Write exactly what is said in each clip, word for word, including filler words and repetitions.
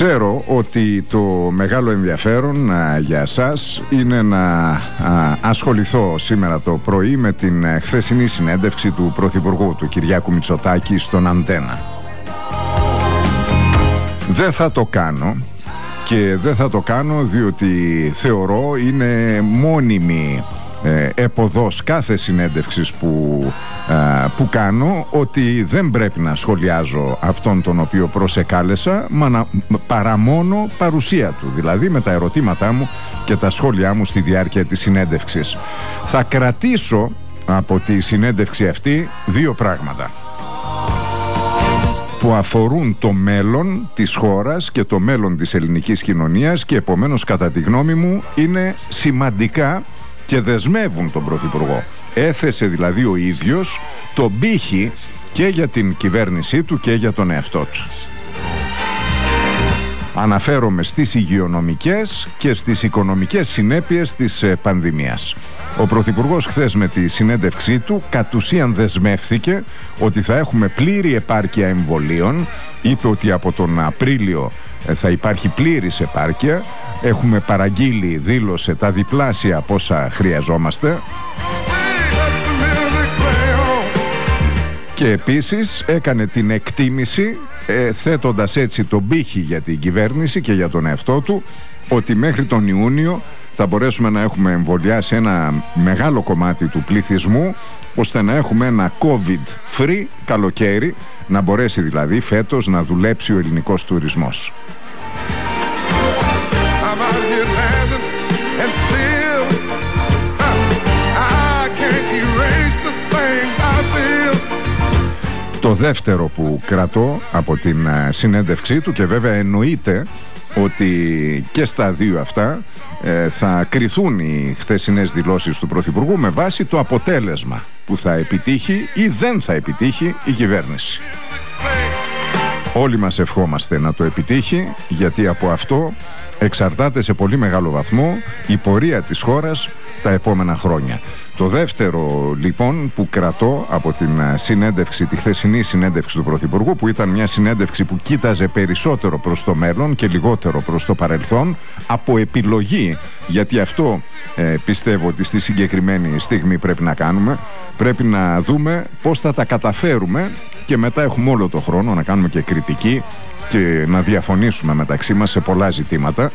Ξέρω ότι το μεγάλο ενδιαφέρον α, για εσάς είναι να α, ασχοληθώ σήμερα το πρωί με την α, χθεσινή συνέντευξη του Πρωθυπουργού, του Κυριάκου Μητσοτάκη, στον Αντένα. Δεν θα το κάνω και δεν θα το κάνω διότι θεωρώ είναι μόνιμη ε, εποδός κάθε συνέντευξης που, ε, που κάνω ότι δεν πρέπει να σχολιάζω αυτόν τον οποίο προσεκάλεσα μα να, παρά μόνο παρουσία του, δηλαδή με τα ερωτήματά μου και τα σχόλιά μου στη διάρκεια της συνέντευξης. Θα κρατήσω από τη συνέντευξη αυτή δύο πράγματα που αφορούν το μέλλον της χώρας και το μέλλον της ελληνικής κοινωνίας και επομένως κατά τη γνώμη μου είναι σημαντικά και δεσμεύουν τον Πρωθυπουργό. Έθεσε δηλαδή ο ίδιος τον πύχη και για την κυβέρνησή του και για τον εαυτό του. Αναφέρομαι στις υγειονομικές και στις οικονομικές συνέπειες της πανδημίας. Ο Πρωθυπουργός χθες με τη συνέντευξή του κατ' ουσίαν δεσμεύθηκε ότι θα έχουμε πλήρη επάρκεια εμβολίων. Είπε ότι από τον Απρίλιο θα υπάρχει πλήρης επάρκεια. Έχουμε παραγγείλει, δήλωσε, τα διπλάσια από όσα χρειαζόμαστε. Και επίσης έκανε την εκτίμηση, ε, θέτοντας έτσι τον πύχη για την κυβέρνηση και για τον εαυτό του, ότι μέχρι τον Ιούνιο θα μπορέσουμε να έχουμε εμβολιάσει ένα μεγάλο κομμάτι του πληθυσμού, ώστε να έχουμε ένα COVID-free καλοκαίρι, να μπορέσει δηλαδή φέτος να δουλέψει ο ελληνικός τουρισμός. Το δεύτερο που κρατώ από την συνέντευξή του, και βέβαια εννοείται ότι και στα δύο αυτά ε, θα κριθούν οι χθεσινές δηλώσεις του Πρωθυπουργού με βάση το αποτέλεσμα που θα επιτύχει ή δεν θα επιτύχει η κυβέρνηση. Όλοι μας ευχόμαστε να το επιτύχει, γιατί από αυτό εξαρτάται σε πολύ μεγάλο βαθμό η πορεία της χώρας τα επόμενα χρόνια. Το δεύτερο λοιπόν που κρατώ από την συνέντευξη, τη χθεσινή συνέντευξη του Πρωθυπουργού, που ήταν μια συνέντευξη που κοίταζε περισσότερο προς το μέλλον και λιγότερο προς το παρελθόν, από επιλογή, γιατί αυτό ε, πιστεύω ότι στη συγκεκριμένη στιγμή πρέπει να κάνουμε. Πρέπει να δούμε πώς θα τα καταφέρουμε και μετά έχουμε όλο το χρόνο να κάνουμε και κριτική και να διαφωνήσουμε μεταξύ μας σε πολλά ζητήματα.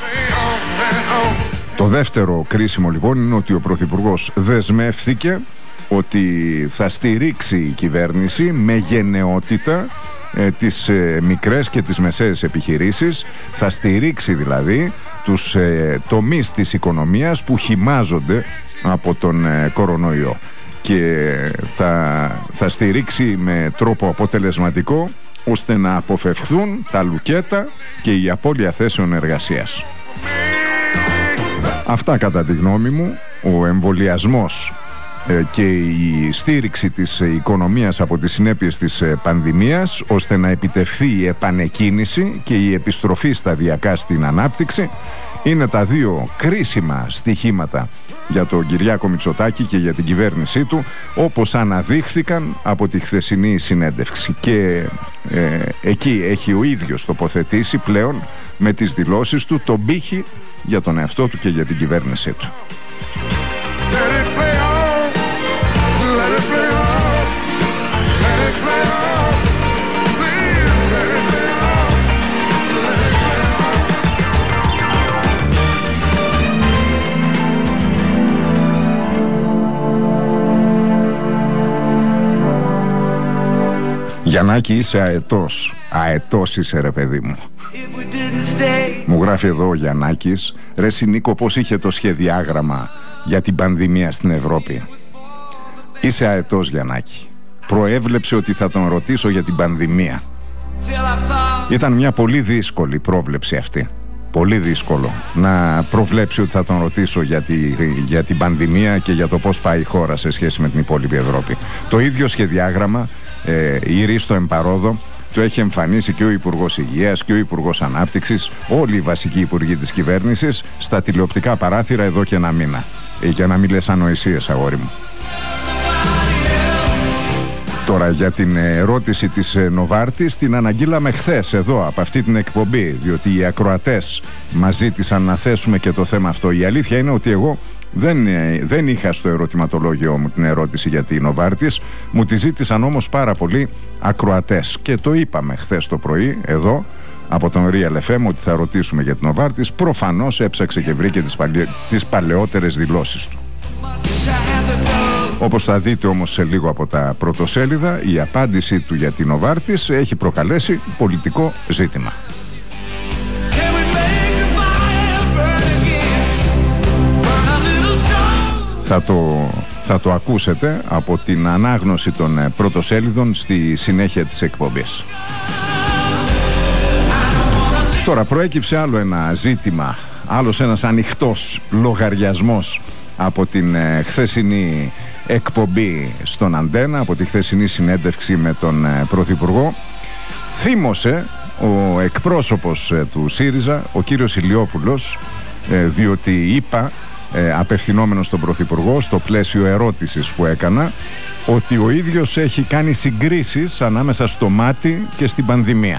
Το δεύτερο κρίσιμο λοιπόν είναι ότι ο Πρωθυπουργός δεσμεύθηκε ότι θα στηρίξει η κυβέρνηση με γενναιότητα ε, τις ε, μικρές και τις μεσαίες επιχειρήσεις, θα στηρίξει δηλαδή τους ε, τομείς της οικονομίας που χυμάζονται από τον ε, κορονοϊό και θα, θα στηρίξει με τρόπο αποτελεσματικό ώστε να αποφευχθούν τα λουκέτα και η απώλεια θέσεων εργασίας. Αυτά κατά τη γνώμη μου, ο εμβολιασμός ε, και η στήριξη της οικονομίας από τις συνέπειες της ε, πανδημίας, ώστε να επιτευχθεί η επανεκκίνηση και η επιστροφή σταδιακά στην ανάπτυξη, είναι τα δύο κρίσιμα στοιχήματα για τον Κυριάκο Μητσοτάκη και για την κυβέρνησή του, όπως αναδείχθηκαν από τη χθεσινή συνέντευξη. Και ε, εκεί έχει ο ίδιος τοποθετήσει πλέον με τις δηλώσεις του τον πύχη για τον εαυτό του και για την κυβέρνησή του. Γιαννάκη, είσαι αετός. Αετός είσαι ρε παιδί μου. Μου γράφει εδώ ο Γιαννάκης: ρε Νίκο, πώς είχε το σχεδιάγραμμα για την πανδημία στην Ευρώπη? Είσαι αετός, Γιαννάκη. Προέβλεψε ότι θα τον ρωτήσω για την πανδημία. Ήταν μια πολύ δύσκολη πρόβλεψη αυτή. Πολύ δύσκολο να προβλέψει ότι θα τον ρωτήσω για, τη, για την πανδημία και για το πώς πάει η χώρα σε σχέση με την υπόλοιπη Ευρώπη. Το ίδιο σχεδιάγραμμα ε, η Ρίστο Εμπαρόδο το έχει εμφανίσει και ο Υπουργός Υγείας και ο Υπουργός Ανάπτυξης, όλοι οι βασικοί υπουργοί της κυβέρνησης, στα τηλεοπτικά παράθυρα εδώ και ένα μήνα. Ε, για να μην λες ανοησίες, αγόρι μου. Το Τώρα για την ερώτηση της Νοβάρτης την αναγγείλαμε χθες εδώ από αυτή την εκπομπή, διότι οι ακροατές μας ζήτησαν να θέσουμε και το θέμα αυτό. Η αλήθεια είναι ότι εγώ δεν, δεν είχα στο ερωτηματολόγιο μου την ερώτηση για την Νοβάρτης, μου τη ζήτησαν όμως πάρα πολλοί ακροατές και το είπαμε χθες το πρωί εδώ από τον Real εφ εμ ότι θα ρωτήσουμε για την Νοβάρτης. Προφανώς έψαξε και βρήκε τις, παλαι... τις παλαιότερες δηλώσεις του. Όπως θα δείτε όμως σε λίγο από τα πρωτοσέλιδα, η απάντηση του για την Νοβάρτης έχει προκαλέσει πολιτικό ζήτημα. Θα το, θα το ακούσετε από την ανάγνωση των πρωτοσέλιδων στη συνέχεια της εκπομπής. Τώρα προέκυψε άλλο ένα ζήτημα, άλλος ένας ανοιχτός λογαριασμός από την ε, χθεσινή εκπομπή στον Αντένα, από τη χθεσινή συνέντευξη με τον ε, Πρωθυπουργό. Θύμωσε ο εκπρόσωπος ε, του ΣΥΡΙΖΑ, ο κύριος Ηλιόπουλος, ε, διότι είπα, ε, απευθυνόμενος στον Πρωθυπουργό, στο πλαίσιο ερώτησης που έκανα, ότι ο ίδιος έχει κάνει συγκρίσεις ανάμεσα στο μάτι και στην πανδημία.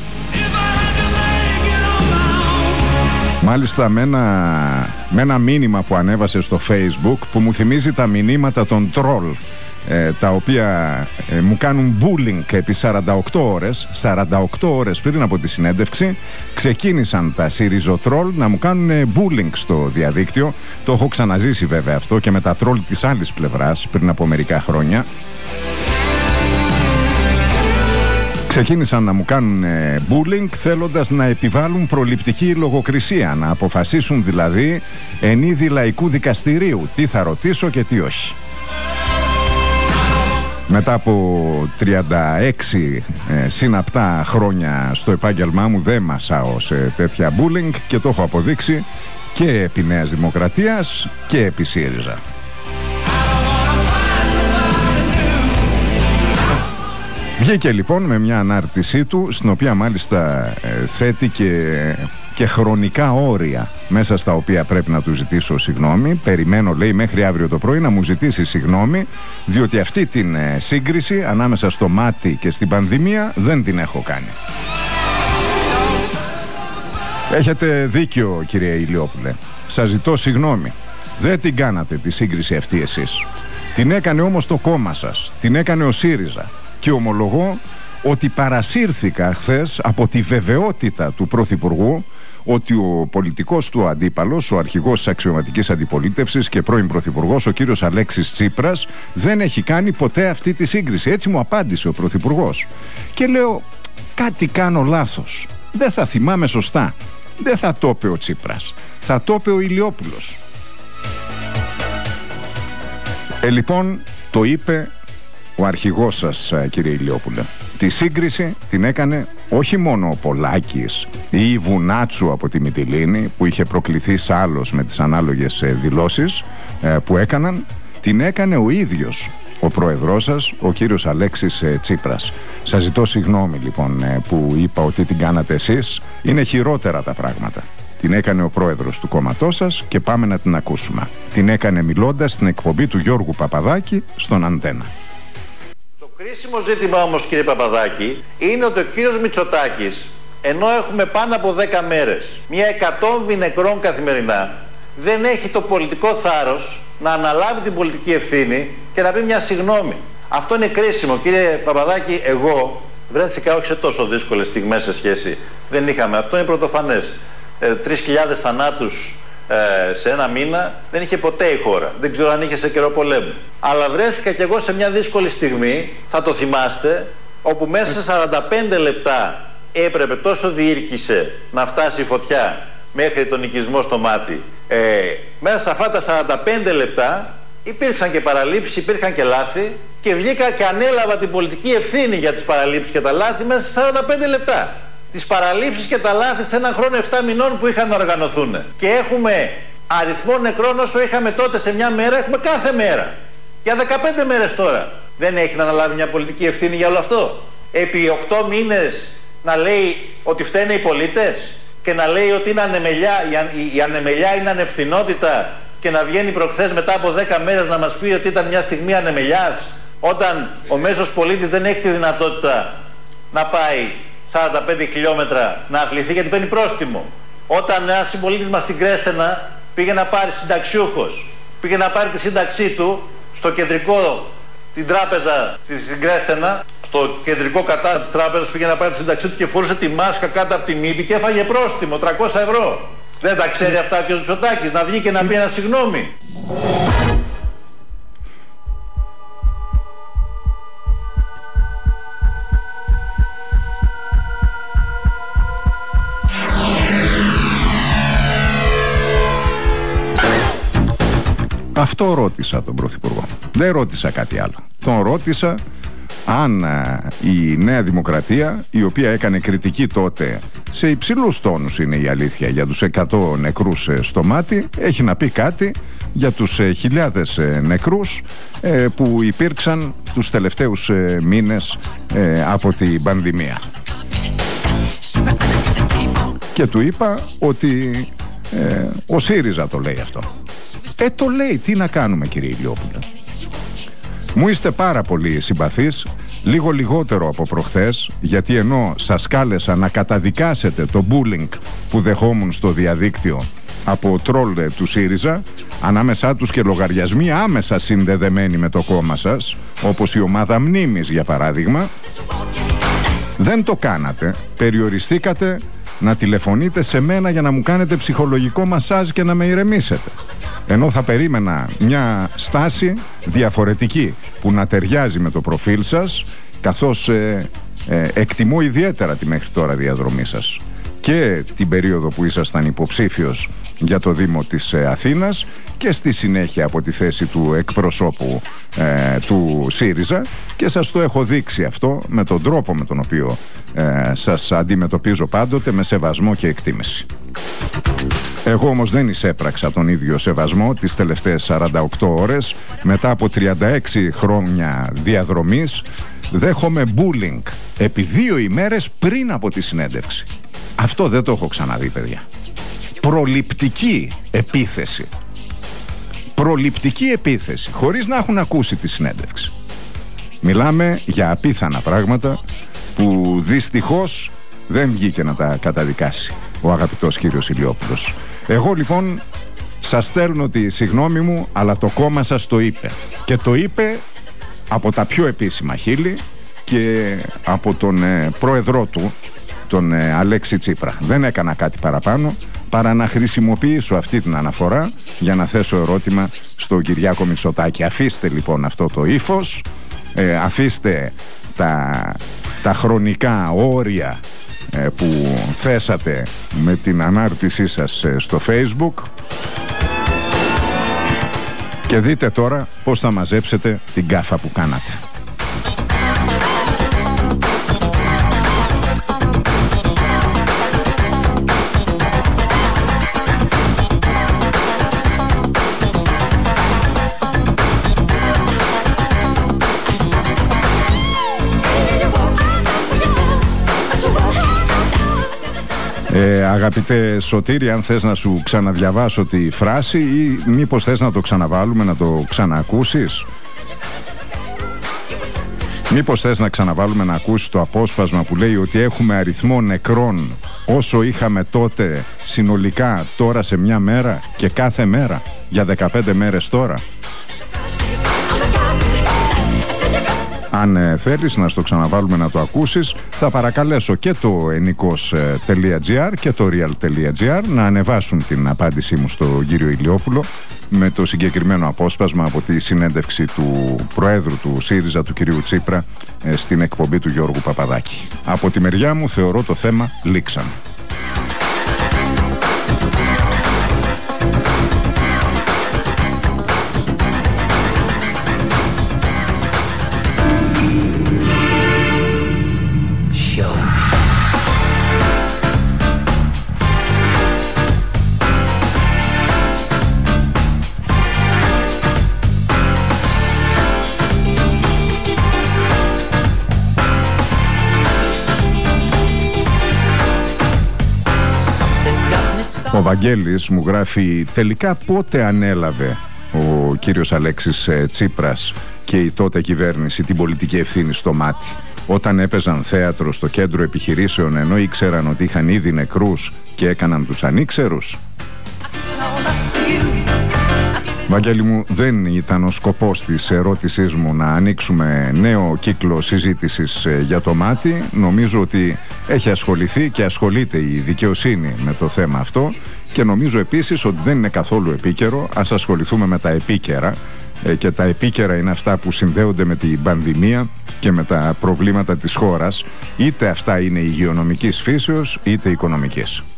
Μάλιστα με ένα, με ένα μήνυμα που ανέβασε στο Facebook που μου θυμίζει τα μηνύματα των τρόλ, ε, τα οποία ε, μου κάνουν bullying επί σαράντα οκτώ ώρες. σαράντα οκτώ ώρες πριν από τη συνέντευξη ξεκίνησαν τα ΣΥΡΙΖΟ-τρόλ να μου κάνουν bullying στο διαδίκτυο. Το έχω ξαναζήσει βέβαια αυτό και με τα τρόλ της άλλης πλευράς πριν από μερικά χρόνια. Ξεκίνησαν να μου κάνουν bullying θέλοντας να επιβάλλουν προληπτική λογοκρισία, να αποφασίσουν δηλαδή εν είδη λαϊκού δικαστηρίου τι θα ρωτήσω και τι όχι. Μετά από τριάντα έξι ε, συναπτά χρόνια στο επάγγελμά μου δεν μασάω σε τέτοια bullying και το έχω αποδείξει και επί Νέας Δημοκρατίας και επί ΣΥΡΙΖΑ. Βγήκε λοιπόν με μια ανάρτησή του, στην οποία μάλιστα ε, θέτει και, και χρονικά όρια μέσα στα οποία πρέπει να του ζητήσω συγγνώμη. Περιμένω, λέει, μέχρι αύριο το πρωί να μου ζητήσει συγγνώμη, διότι αυτή την ε, σύγκριση ανάμεσα στο μάτι και στην πανδημία δεν την έχω κάνει. Έχετε δίκιο, κύριε Ηλιόπουλε. Σας ζητώ συγγνώμη. Δεν την κάνατε τη σύγκριση αυτή εσείς. Την έκανε όμως το κόμμα σας. Την έκανε ο ΣΥΡΙΖΑ. Και ομολογώ ότι παρασύρθηκα χθες από τη βεβαιότητα του Πρωθυπουργού ότι ο πολιτικός του αντίπαλος, ο αρχηγός της αξιωματικής αντιπολίτευσης και πρώην Πρωθυπουργός, ο κύριος Αλέξης Τσίπρας, δεν έχει κάνει ποτέ αυτή τη σύγκριση. Έτσι μου απάντησε ο Πρωθυπουργός. Και λέω, κάτι κάνω λάθος. Δεν θα θυμάμαι σωστά. Δεν θα το είπε ο Τσίπρας. Θα το είπε ο Ηλιόπουλος. Ε, λοιπόν, το είπε ο αρχηγός σας, κύριε Ηλιόπουλε. Τη σύγκριση την έκανε όχι μόνο ο Πολάκης ή η Βουνάτσου από τη Μυτιλήνη, που είχε προκληθεί σ' άλλος με τις ανάλογες δηλώσεις που έκαναν, την έκανε ο ίδιος ο πρόεδρός σας, ο κύριος Αλέξης Τσίπρας. Σας ζητώ συγγνώμη λοιπόν που είπα ότι την κάνατε εσείς. Είναι χειρότερα τα πράγματα. Την έκανε ο πρόεδρος του κόμματός σας και πάμε να την ακούσουμε. Την έκανε μιλώντας στην εκπομπή του Γιώργου Παπαδάκη στον Αντένα. Το κρίσιμο ζήτημα όμως, κύριε Παπαδάκη, είναι ότι ο κύριος Μητσοτάκης, ενώ έχουμε πάνω από δέκα μέρες, μια εκατόμβη νεκρών καθημερινά, δεν έχει το πολιτικό θάρρος να αναλάβει την πολιτική ευθύνη και να πει μια συγγνώμη. Αυτό είναι κρίσιμο. Κύριε Παπαδάκη, εγώ βρέθηκα όχι σε τόσο δύσκολες στιγμές σε σχέση. Δεν είχαμε. Αυτό είναι πρωτοφανές. Ε, Τρεις χιλιάδες θανάτους ε, σε ένα μήνα δεν είχε ποτέ η χώρα. Δεν ξέρω αν είχε σε καιρό πολέμου. Αλλά βρέθηκα κι εγώ σε μια δύσκολη στιγμή, θα το θυμάστε, όπου μέσα σε σαράντα πέντε λεπτά έπρεπε, τόσο διήρκησε να φτάσει η φωτιά μέχρι τον οικισμό στο μάτι. Ε, μέσα σε αυτά τα σαράντα πέντε λεπτά υπήρξαν και παραλήψεις, υπήρχαν και λάθη και βγήκα και ανέλαβα την πολιτική ευθύνη για τις παραλήψεις και τα λάθη μέσα σε σαράντα πέντε λεπτά. Τις παραλήψεις και τα λάθη σε έναν χρόνο επτά μηνών που είχαν να οργανωθούν. Και έχουμε αριθμό νεκρών όσο είχαμε τότε σε μια μέρα, έχουμε κάθε μέρα. Για δεκαπέντε μέρες τώρα. Δεν έχει να αναλάβει μια πολιτική ευθύνη για όλο αυτό. Επί οκτώ μήνες να λέει ότι φταίνε οι πολίτες και να λέει ότι είναι ανεμελιά, η ανεμελιά είναι ανευθυνότητα και να βγαίνει προχθές μετά από δέκα μέρες να μας πει ότι ήταν μια στιγμή ανεμελιάς Όταν ο μέσος πολίτης δεν έχει τη δυνατότητα να πάει σαράντα πέντε χιλιόμετρα να αθληθεί γιατί παίρνει πρόστιμο. Όταν ένας συμπολίτης μας στην Κρέστενα πήγε να πάρει συνταξιούχος, πήγε να πάρει τη σύνταξή του στο κεντρικό, την τράπεζα στην Κρέστενα, στο κεντρικό κατάστημα της τράπεζας, πήγε να πάρει τη σύνταξή του και φορούσε τη μάσκα κάτω από τη μύτη και έφαγε πρόστιμο τριακόσια ευρώ. Δεν τα ξέρει αυτά ο κ. Μητσοτάκης, να βγει και να πει ένα συγγνώμη? Αυτό ρώτησα τον Πρωθυπουργό. Δεν ρώτησα κάτι άλλο. Τον ρώτησα αν α, η Νέα Δημοκρατία, η οποία έκανε κριτική τότε σε υψηλούς τόνους, είναι η αλήθεια, για τους εκατό νεκρούς ε, στο μάτι, έχει να πει κάτι για τους ε, χιλιάδες ε, νεκρούς ε, που υπήρξαν τους τελευταίους ε, μήνες ε, από την πανδημία. Και του είπα ότι ε, ο ΣΥΡΙΖΑ το λέει αυτό. Ε, το λέει, τι να κάνουμε, κύριε Ηλιόπουλε. Μου είστε πάρα πολύ συμπαθείς, λίγο λιγότερο από προχθές, γιατί ενώ σας κάλεσα να καταδικάσετε το bullying που δεχόμουν στο διαδίκτυο από τρόλ του ΣΥΡΙΖΑ, ανάμεσά τους και λογαριασμοί άμεσα συνδεδεμένοι με το κόμμα σας, όπως η ομάδα Μνήμης για παράδειγμα, δεν το κάνατε, περιοριστήκατε να τηλεφωνείτε σε μένα για να μου κάνετε ψυχολογικό μασάζ και να με ηρεμήσετε. Ενώ θα περίμενα μια στάση διαφορετική που να ταιριάζει με το προφίλ σας, καθώς ε, ε, εκτιμώ ιδιαίτερα τη μέχρι τώρα διαδρομή σας και την περίοδο που ήσασταν υποψήφιος για το Δήμο της ε, Αθήνας και στη συνέχεια από τη θέση του εκπροσώπου ε, του ΣΥΡΙΖΑ, και σας το έχω δείξει αυτό με τον τρόπο με τον οποίο ε, σας αντιμετωπίζω πάντοτε, με σεβασμό και εκτίμηση. Εγώ όμως δεν εισέπραξα τον ίδιο σεβασμό τις τελευταίες σαράντα οκτώ ώρες. Μετά από τριάντα έξι χρόνια διαδρομής δέχομαι bullying επί δύο ημέρες πριν από τη συνέντευξη. Αυτό δεν το έχω ξαναδεί, παιδιά. Προληπτική επίθεση. Προληπτική επίθεση, χωρίς να έχουν ακούσει τη συνέντευξη. Μιλάμε για απίθανα πράγματα που δυστυχώς δεν βγήκε να τα καταδικάσει ο αγαπητός κύριος Ηλιόπουλος. Εγώ λοιπόν σας στέλνω τη συγγνώμη μου, αλλά το κόμμα σας το είπε. Και το είπε από τα πιο επίσημα χείλη και από τον ε, πρόεδρό του, τον ε, Αλέξη Τσίπρα. Δεν έκανα κάτι παραπάνω παρά να χρησιμοποιήσω αυτή την αναφορά για να θέσω ερώτημα στον Κυριάκο Μητσοτάκη. Αφήστε λοιπόν αυτό το ύφος, ε, αφήστε τα, τα χρονικά όρια που θέσατε με την ανάρτησή σας στο Facebook και δείτε τώρα πώς θα μαζέψετε την γκάφα που κάνατε. Ε, αγαπητέ Σωτήρη, αν θες να σου ξαναδιαβάσω τη φράση ή μήπως θες να το ξαναβάλουμε, να το ξαναακούσεις? Μήπως θες να ξαναβάλουμε να ακούσεις το απόσπασμα που λέει ότι έχουμε αριθμό νεκρών όσο είχαμε τότε συνολικά τώρα σε μια μέρα και κάθε μέρα για δεκαπέντε μέρες τώρα? Αν ε, θέλεις να στο ξαναβάλουμε να το ακούσεις, θα παρακαλέσω και το ενικός τελεία τζι άρ και το real τελεία τζι άρ να ανεβάσουν την απάντησή μου στον κύριο Ηλιόπουλο με το συγκεκριμένο απόσπασμα από τη συνέντευξη του Προέδρου του ΣΥΡΙΖΑ, του κυρίου Τσίπρα, ε, στην εκπομπή του Γιώργου Παπαδάκη. Από τη μεριά μου θεωρώ το θέμα λήξαν. Ο Βαγγέλης μου γράφει: τελικά πότε ανέλαβε ο ο κύριος Αλέξης Τσίπρας και η τότε κυβέρνηση την πολιτική ευθύνη στο μάτι. Όταν έπαιζαν θέατρο στο κέντρο επιχειρήσεων ενώ ήξεραν ότι είχαν ήδη νεκρούς και έκαναν τους ανήξερους. Βαγγέλη μου, δεν ήταν ο σκοπός της ερώτησής μου να ανοίξουμε νέο κύκλο συζήτησης για το μάτι. Νομίζω ότι έχει ασχοληθεί και ασχολείται η δικαιοσύνη με το θέμα αυτό και νομίζω επίσης ότι δεν είναι καθόλου επίκαιρο. Ας ασχοληθούμε με τα επίκαιρα και τα επίκαιρα είναι αυτά που συνδέονται με την πανδημία και με τα προβλήματα της χώρας, είτε αυτά είναι υγειονομικής φύσεως είτε οικονομικής.